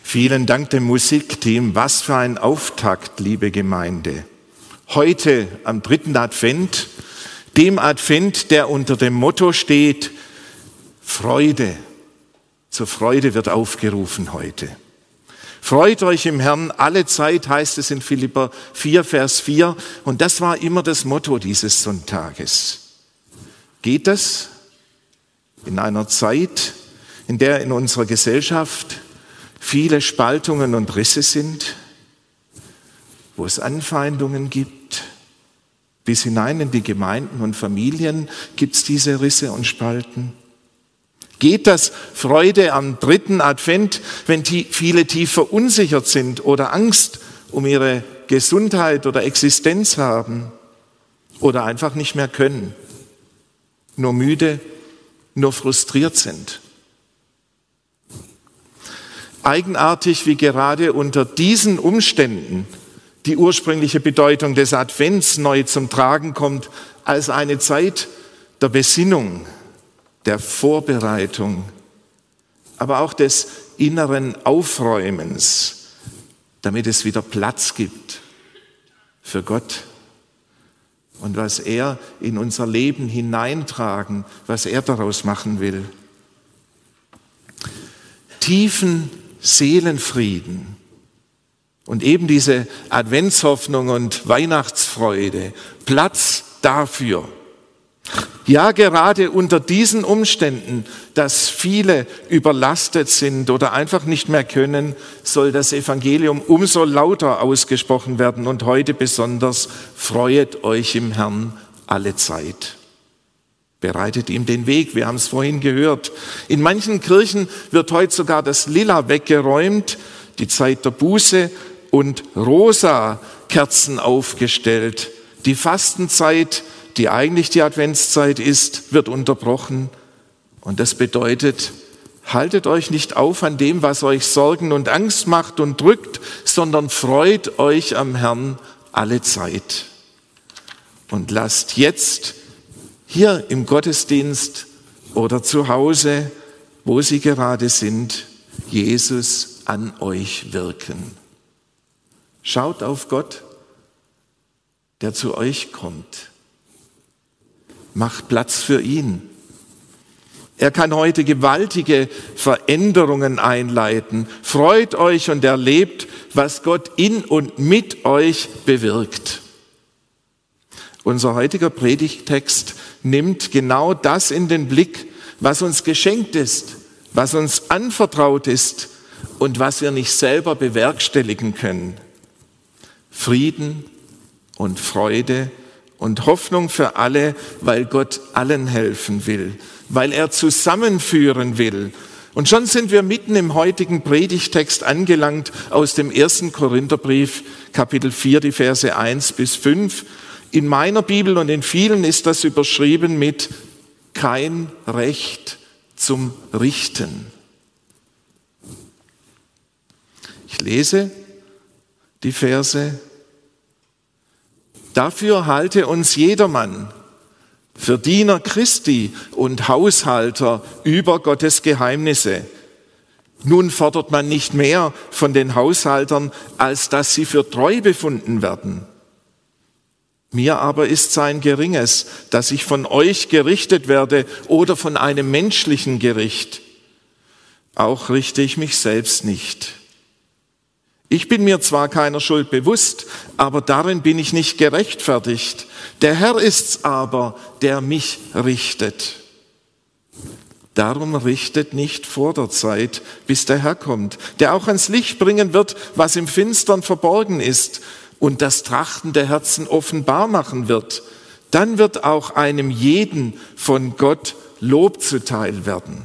Vielen Dank dem Musikteam. Was für ein Auftakt, liebe Gemeinde. Heute am 3. Advent, dem Advent, der unter dem Motto steht, Freude. Zur Freude wird aufgerufen heute. Freut euch im Herrn alle Zeit, heißt es in Philipper 4, Vers 4. Und das war immer das Motto dieses Sonntages. Geht das in einer Zeit, in der in unserer Gesellschaft viele Spaltungen und Risse sind, wo es Anfeindungen gibt, bis hinein in die Gemeinden und Familien gibt es diese Risse und Spalten? Geht das Freude am 3. Advent, wenn viele tief verunsichert sind oder Angst um ihre Gesundheit oder Existenz haben oder einfach nicht mehr können, nur müde, nur frustriert sind? Eigenartig, wie gerade unter diesen Umständen die ursprüngliche Bedeutung des Advents neu zum Tragen kommt, als eine Zeit der Besinnung, der Vorbereitung, aber auch des inneren Aufräumens, damit es wieder Platz gibt für Gott und was er in unser Leben hineintragen, was er daraus machen will. Tiefen Seelenfrieden und eben diese Adventshoffnung und Weihnachtsfreude, Platz dafür. Ja, gerade unter diesen Umständen, dass viele überlastet sind oder einfach nicht mehr können, soll das Evangelium umso lauter ausgesprochen werden und heute besonders: Freuet euch im Herrn alle Zeit. Bereitet ihm den Weg, wir haben es vorhin gehört. In manchen Kirchen wird heute sogar das Lila weggeräumt, die Zeit der Buße, und rosa Kerzen aufgestellt. Die Fastenzeit, die eigentlich die Adventszeit ist, wird unterbrochen. Und das bedeutet, haltet euch nicht auf an dem, was euch Sorgen und Angst macht und drückt, sondern freut euch am Herrn alle Zeit. Und lasst jetzt hier im Gottesdienst oder zu Hause, wo Sie gerade sind, Jesus an euch wirken. Schaut auf Gott, der zu euch kommt. Macht Platz für ihn. Er kann heute gewaltige Veränderungen einleiten. Freut euch und erlebt, was Gott in und mit euch bewirkt. Unser heutiger Predigttext nimmt genau das in den Blick, was uns geschenkt ist, was uns anvertraut ist und was wir nicht selber bewerkstelligen können. Frieden und Freude und Hoffnung für alle, weil Gott allen helfen will, weil er zusammenführen will. Und schon sind wir mitten im heutigen Predigtext angelangt aus dem 1. Korintherbrief, Kapitel 4, die Verse 1 bis 5. In meiner Bibel und in vielen ist das überschrieben mit kein Recht zum Richten. Ich lese die Verse. Dafür halte uns jedermann für Diener Christi und Haushalter über Gottes Geheimnisse. Nun fordert man nicht mehr von den Haushaltern, als dass sie für treu befunden werden. Mir aber ist es ein Geringes, dass ich von euch gerichtet werde oder von einem menschlichen Gericht. Auch richte ich mich selbst nicht. Ich bin mir zwar keiner Schuld bewusst, aber darin bin ich nicht gerechtfertigt. Der Herr ist's aber, der mich richtet. Darum richtet nicht vor der Zeit, bis der Herr kommt, der auch ans Licht bringen wird, was im Finstern verborgen ist, und das Trachten der Herzen offenbar machen wird. Dann wird auch einem jeden von Gott Lob zuteil werden.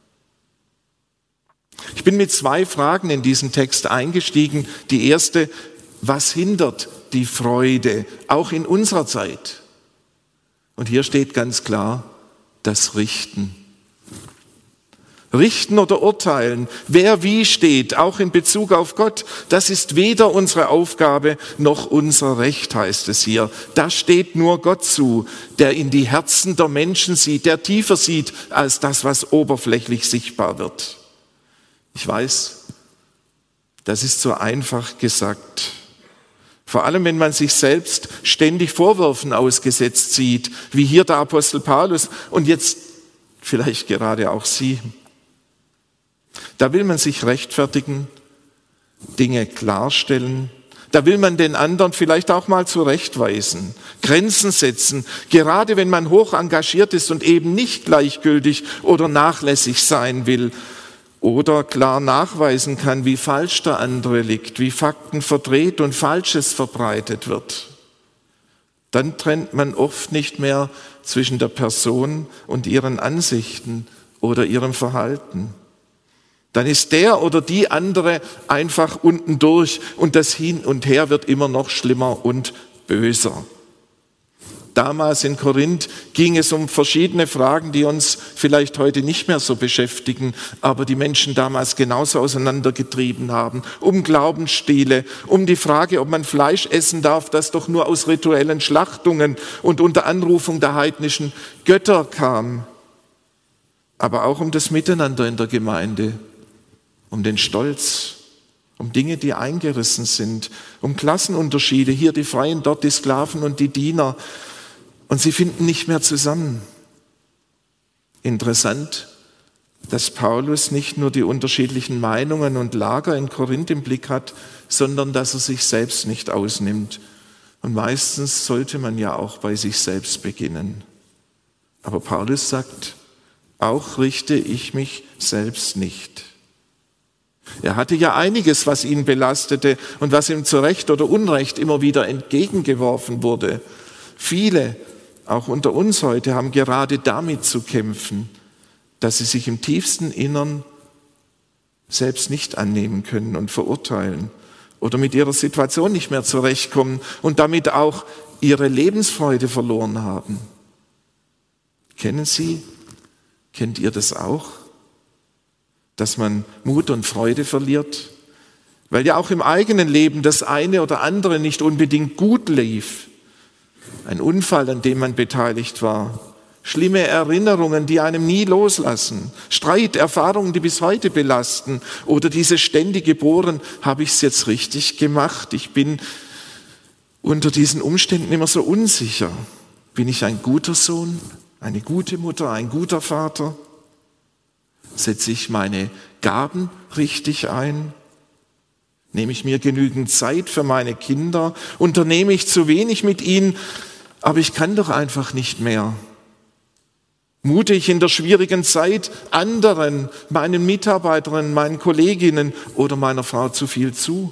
Ich bin mit 2 Fragen in diesen Text eingestiegen. Die erste: Was hindert die Freude, auch in unserer Zeit? Und hier steht ganz klar: das Richten. Richten oder urteilen, wer wie steht, auch in Bezug auf Gott, das ist weder unsere Aufgabe noch unser Recht, heißt es hier. Das steht nur Gott zu, der in die Herzen der Menschen sieht, der tiefer sieht als das, was oberflächlich sichtbar wird. Ich weiß, Das ist so einfach gesagt. Vor allem, wenn man sich selbst ständig Vorwürfen ausgesetzt sieht, wie hier der Apostel Paulus und jetzt vielleicht gerade auch Sie. Da will man sich rechtfertigen, Dinge klarstellen. Da will man den anderen vielleicht auch mal zurechtweisen, Grenzen setzen, gerade wenn man hoch engagiert ist und eben nicht gleichgültig oder nachlässig sein will oder klar nachweisen kann, wie falsch der andere liegt, wie Fakten verdreht und Falsches verbreitet wird. Dann trennt man oft nicht mehr zwischen der Person und ihren Ansichten oder ihrem Verhalten. Dann ist der oder die andere einfach unten durch und das Hin und Her wird immer noch schlimmer und böser. Damals in Korinth ging es um verschiedene Fragen, die uns vielleicht heute nicht mehr so beschäftigen, aber die Menschen damals genauso auseinandergetrieben haben. Um Glaubensstile, um die Frage, ob man Fleisch essen darf, das doch nur aus rituellen Schlachtungen und unter Anrufung der heidnischen Götter kam. Aber auch um das Miteinander in der Gemeinde, um den Stolz, um Dinge, die eingerissen sind, um Klassenunterschiede, hier die Freien, dort die Sklaven und die Diener. Und sie finden nicht mehr zusammen. Interessant, dass Paulus nicht nur die unterschiedlichen Meinungen und Lager in Korinth im Blick hat, sondern dass er sich selbst nicht ausnimmt. Und meistens sollte man ja auch bei sich selbst beginnen. Aber Paulus sagt, auch richte ich mich selbst nicht. Er hatte ja einiges, was ihn belastete und was ihm zu Recht oder Unrecht immer wieder entgegengeworfen wurde. Viele, auch unter uns heute, haben gerade damit zu kämpfen, dass sie sich im tiefsten Innern selbst nicht annehmen können und verurteilen oder mit ihrer Situation nicht mehr zurechtkommen und damit auch ihre Lebensfreude verloren haben. Kennt ihr das auch? Dass man Mut und Freude verliert? Weil ja auch im eigenen Leben das eine oder andere nicht unbedingt gut lief. Ein Unfall, an dem man beteiligt war. Schlimme Erinnerungen, die einem nie loslassen. Streit, Erfahrungen, die bis heute belasten. Oder diese ständige Bohren, habe ich es jetzt richtig gemacht? Ich bin unter diesen Umständen immer so unsicher. Bin ich ein guter Sohn, eine gute Mutter, ein guter Vater? Setze ich meine Gaben richtig ein? Nehme ich mir genügend Zeit für meine Kinder? Unternehme ich zu wenig mit ihnen? Aber ich kann doch einfach nicht mehr. Mute ich in der schwierigen Zeit anderen, meinen Mitarbeiterinnen, meinen Kolleginnen oder meiner Frau zu viel zu?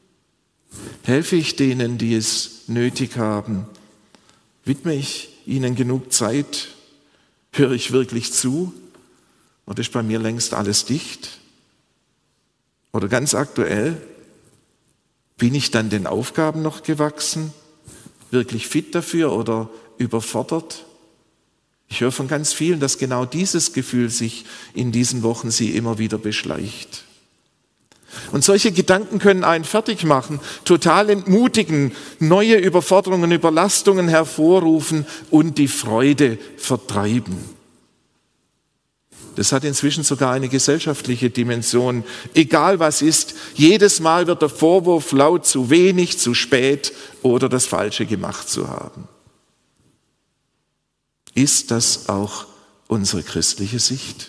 Helfe ich denen, die es nötig haben? Widme ich ihnen genug Zeit? Höre ich wirklich zu? Oder ist bei mir längst alles dicht? Oder ganz aktuell, bin ich dann den Aufgaben noch gewachsen? Wirklich fit dafür oder überfordert? Ich höre von ganz vielen, dass genau dieses Gefühl sich in diesen Wochen sie immer wieder beschleicht. Und solche Gedanken können einen fertig machen, total entmutigen, neue Überforderungen, Überlastungen hervorrufen und die Freude vertreiben. Das hat inzwischen sogar eine gesellschaftliche Dimension. Egal was ist, jedes Mal wird der Vorwurf laut, zu wenig, zu spät oder das Falsche gemacht zu haben. Ist das auch unsere christliche Sicht?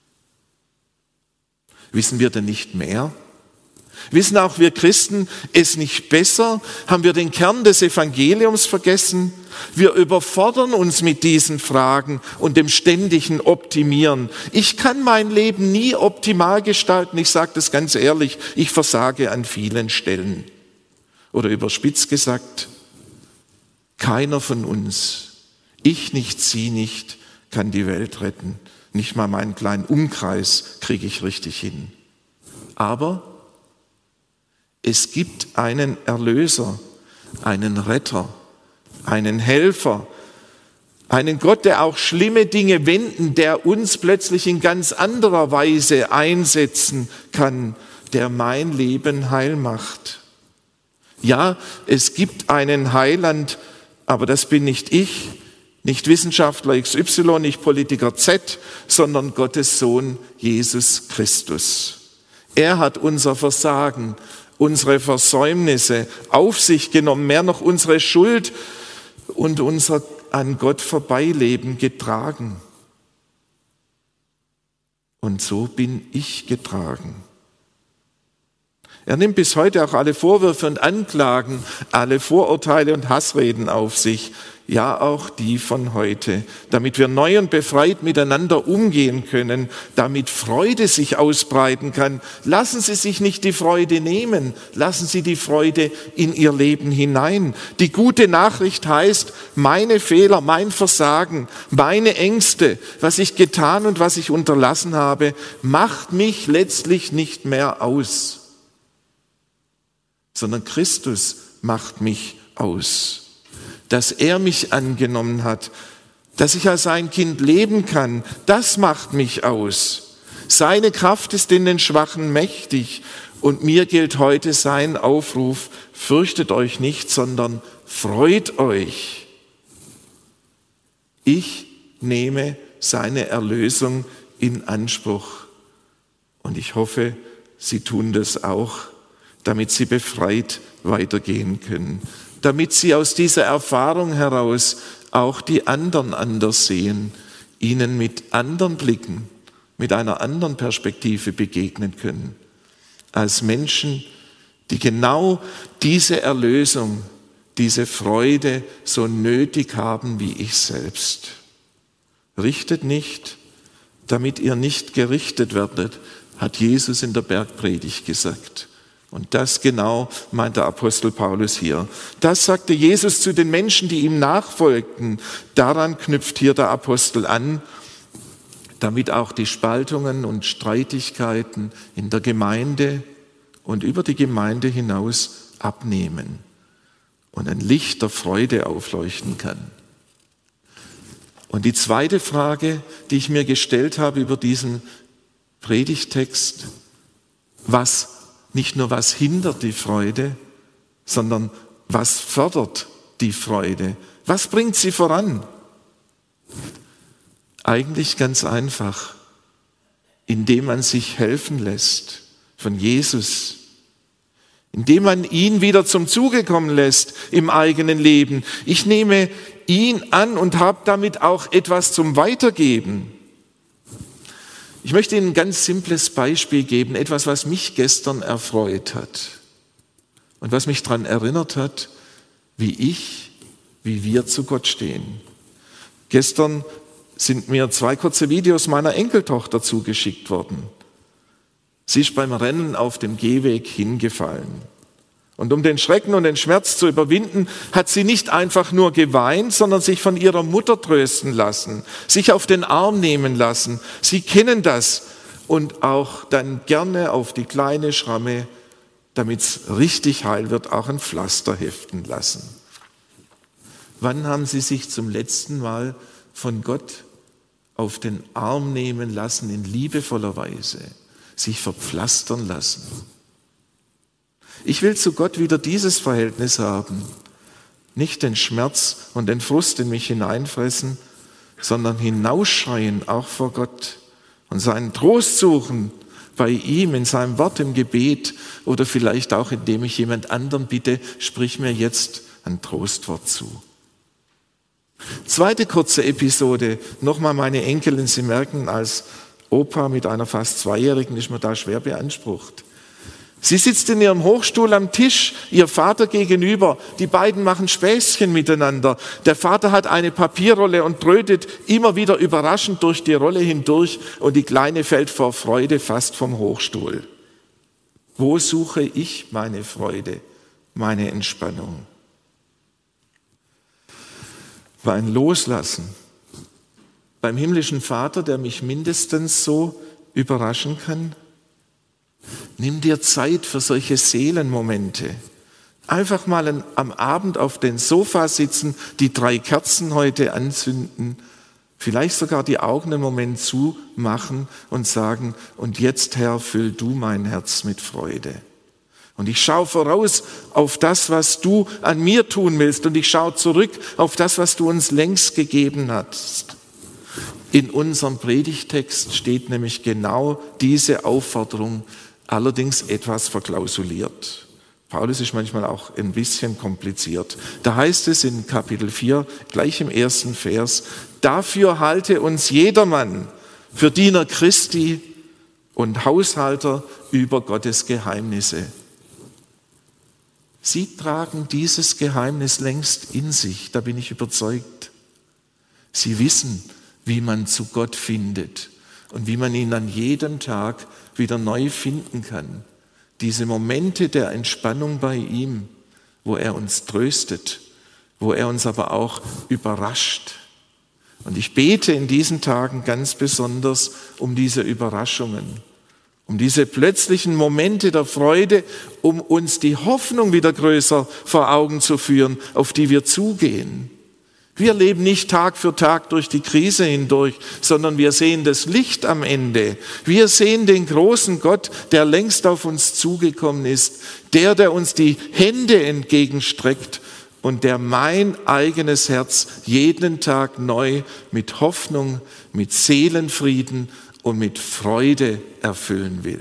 Wissen wir denn nicht mehr? Wissen auch wir Christen es nicht besser? Haben wir den Kern des Evangeliums vergessen? Wir überfordern uns mit diesen Fragen und dem ständigen Optimieren. Ich kann mein Leben nie optimal gestalten. Ich sage das ganz ehrlich, ich versage an vielen Stellen. Oder überspitzt gesagt, keiner von uns, ich nicht, Sie nicht, kann die Welt retten. Nicht mal meinen kleinen Umkreis kriege ich richtig hin. Aber es gibt einen Erlöser, einen Retter, einen Helfer, einen Gott, der auch schlimme Dinge wenden, der uns plötzlich in ganz anderer Weise einsetzen kann, der mein Leben heil macht. Ja, es gibt einen Heiland, aber das bin nicht ich, nicht Wissenschaftler XY, nicht Politiker Z, sondern Gottes Sohn Jesus Christus. Er hat unser Versagen, unsere Versäumnisse auf sich genommen, mehr noch unsere Schuld und unser an Gott vorbeileben getragen. Und so bin ich getragen. Er nimmt bis heute auch alle Vorwürfe und Anklagen, alle Vorurteile und Hassreden auf sich, ja auch die von heute, damit wir neu und befreit miteinander umgehen können, damit Freude sich ausbreiten kann. Lassen Sie sich nicht die Freude nehmen, lassen Sie die Freude in Ihr Leben hinein. Die gute Nachricht heißt, meine Fehler, mein Versagen, meine Ängste, was ich getan und was ich unterlassen habe, macht mich letztlich nicht mehr aus, sondern Christus macht mich aus. Dass er mich angenommen hat, dass ich als sein Kind leben kann, das macht mich aus. Seine Kraft ist in den Schwachen mächtig und mir gilt heute sein Aufruf, fürchtet euch nicht, sondern freut euch. Ich nehme seine Erlösung in Anspruch und ich hoffe, Sie tun das auch, damit Sie befreit weitergehen können. Damit Sie aus dieser Erfahrung heraus auch die anderen anders sehen, ihnen mit anderen Blicken, mit einer anderen Perspektive begegnen können, als Menschen, die genau diese Erlösung, diese Freude so nötig haben wie ich selbst. Richtet nicht, damit ihr nicht gerichtet werdet, hat Jesus in der Bergpredigt gesagt. Und das genau meint der Apostel Paulus hier. Das sagte Jesus zu den Menschen, die ihm nachfolgten. Daran knüpft hier der Apostel an, damit auch die Spaltungen und Streitigkeiten in der Gemeinde und über die Gemeinde hinaus abnehmen und ein Licht der Freude aufleuchten kann. Und die zweite Frage, die ich mir gestellt habe über diesen Predigtext, nicht nur was hindert die Freude, sondern was fördert die Freude? Was bringt sie voran? Eigentlich ganz einfach, indem man sich helfen lässt von Jesus, indem man ihn wieder zum Zuge kommen lässt im eigenen Leben. Ich nehme ihn an und habe damit auch etwas zum Weitergeben. Ich möchte Ihnen ein ganz simples Beispiel geben, etwas, was mich gestern erfreut hat und was mich daran erinnert hat, wie wir zu Gott stehen. Gestern sind mir 2 kurze Videos meiner Enkeltochter zugeschickt worden. Sie ist beim Rennen auf dem Gehweg hingefallen. Und um den Schrecken und den Schmerz zu überwinden, hat sie nicht einfach nur geweint, sondern sich von ihrer Mutter trösten lassen, sich auf den Arm nehmen lassen. Sie kennen das und auch dann gerne auf die kleine Schramme, damit es richtig heil wird, auch ein Pflaster heften lassen. Wann haben Sie sich zum letzten Mal von Gott auf den Arm nehmen lassen in liebevoller Weise, sich verpflastern lassen? Ich will zu Gott wieder dieses Verhältnis haben, nicht den Schmerz und den Frust in mich hineinfressen, sondern hinausschreien, auch vor Gott, und seinen Trost suchen bei ihm in seinem Wort im Gebet oder vielleicht auch, indem ich jemand anderen bitte, sprich mir jetzt ein Trostwort zu. Zweite kurze Episode, nochmal meine Enkelin, Sie merken, als Opa mit einer fast 2-Jährigen ist man da schwer beansprucht. Sie sitzt in ihrem Hochstuhl am Tisch, ihr Vater gegenüber. Die beiden machen Späßchen miteinander. Der Vater hat eine Papierrolle und trötet immer wieder überraschend durch die Rolle hindurch und die Kleine fällt vor Freude fast vom Hochstuhl. Wo suche ich meine Freude, meine Entspannung? Beim Loslassen, beim himmlischen Vater, der mich mindestens so überraschen kann. Nimm dir Zeit für solche Seelenmomente. Einfach mal am Abend auf dem Sofa sitzen, die 3 Kerzen heute anzünden, vielleicht sogar die Augen einen Moment zumachen und sagen, und jetzt, Herr, füll du mein Herz mit Freude. Und ich schaue voraus auf das, was du an mir tun willst, und ich schaue zurück auf das, was du uns längst gegeben hast. In unserem Predigtext steht nämlich genau diese Aufforderung, allerdings etwas verklausuliert. Paulus ist manchmal auch ein bisschen kompliziert. Da heißt es in Kapitel 4, gleich im ersten Vers: Dafür halte uns jedermann für Diener Christi und Haushalter über Gottes Geheimnisse. Sie tragen dieses Geheimnis längst in sich, da bin ich überzeugt. Sie wissen, wie man zu Gott findet und wie man ihn an jedem Tag wieder neu finden kann. Diese Momente der Entspannung bei ihm, wo er uns tröstet, wo er uns aber auch überrascht. Und ich bete in diesen Tagen ganz besonders um diese Überraschungen, um diese plötzlichen Momente der Freude, um uns die Hoffnung wieder größer vor Augen zu führen, auf die wir zugehen. Wir leben nicht Tag für Tag durch die Krise hindurch, sondern wir sehen das Licht am Ende. Wir sehen den großen Gott, der längst auf uns zugekommen ist, der uns die Hände entgegenstreckt und der mein eigenes Herz jeden Tag neu mit Hoffnung, mit Seelenfrieden und mit Freude erfüllen will.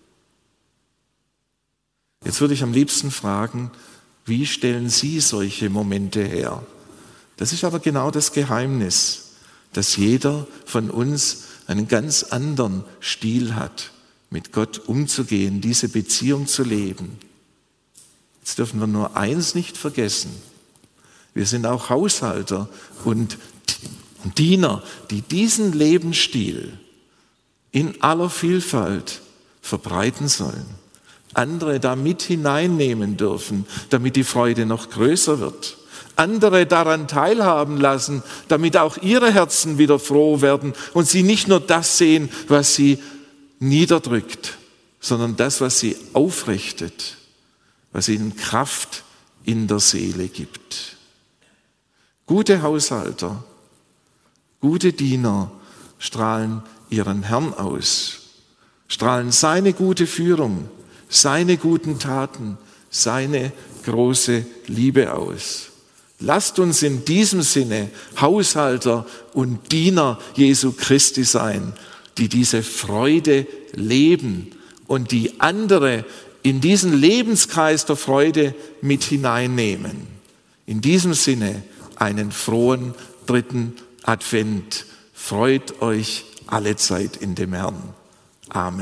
Jetzt würde ich am liebsten fragen, wie stellen Sie solche Momente her? Das ist aber genau das Geheimnis, dass jeder von uns einen ganz anderen Stil hat, mit Gott umzugehen, diese Beziehung zu leben. Jetzt dürfen wir nur eins nicht vergessen. Wir sind auch Haushalter und Diener, die diesen Lebensstil in aller Vielfalt verbreiten sollen, andere da mit hineinnehmen dürfen, damit die Freude noch größer wird, andere daran teilhaben lassen, damit auch ihre Herzen wieder froh werden und sie nicht nur das sehen, was sie niederdrückt, sondern das, was sie aufrichtet, was ihnen Kraft in der Seele gibt. Gute Haushalter, gute Diener strahlen ihren Herrn aus, strahlen seine gute Führung, seine guten Taten, seine große Liebe aus. Lasst uns in diesem Sinne Haushalter und Diener Jesu Christi sein, die diese Freude leben und die andere in diesen Lebenskreis der Freude mit hineinnehmen. In diesem Sinne einen frohen 3. Advent. Freut euch allezeit in dem Herrn. Amen.